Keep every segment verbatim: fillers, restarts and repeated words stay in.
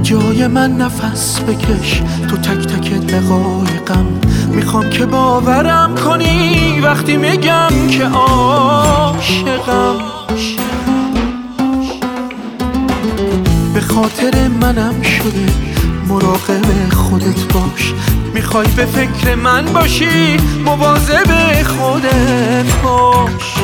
جای من نفس بکش تو تک تک دقایقم. میخوام که باورم کنی وقتی میگم که عاشقم. به خاطر منم شده مراقب خودت باش. میخوای به فکر من باشی مواظب خودت باش.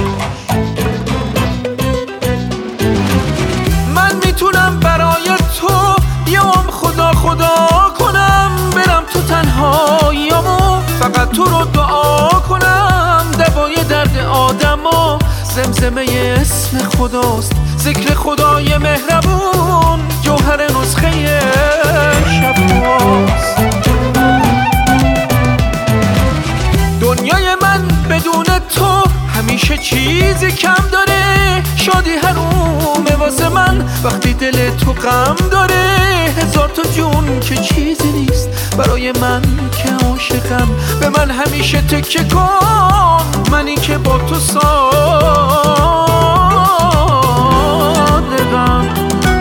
من میتونم برای تو بیام خدا خدا کنم، برم تو تنهاییامو فقط تو رو دعا کنم. دوای درد آدما زمزمه اسم خداست، ذکر خدای مهربون جوهر نسخه شفاست. دنیای من بدون تو همیشه چیزی کم داره. شادی حرومه واسه من وقتی دل تو غم داره. هزار تا جون که چیزی نیست برای من که عاشقم. به من همیشه تکیه کن، منی که با تو صادقم.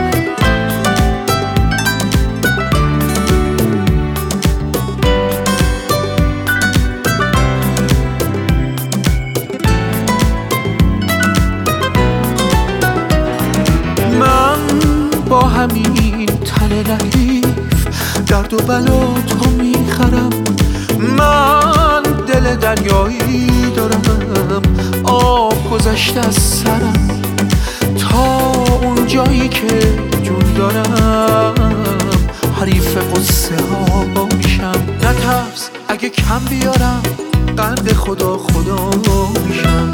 با همین تن لطیف درد و بلا تو میخرم. من دل دریایی دارم، آب گذشته از سرم. تا اون جایی که جون دارم حریف قصه ها باشم. نترس اگه کم بیارم قند خدا خدا میشم.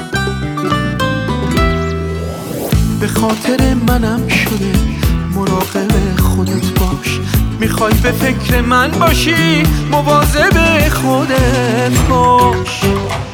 به خاطر منم شده مراقب خودت باش. میخوای به فکر من باشی مواظب خودت باش.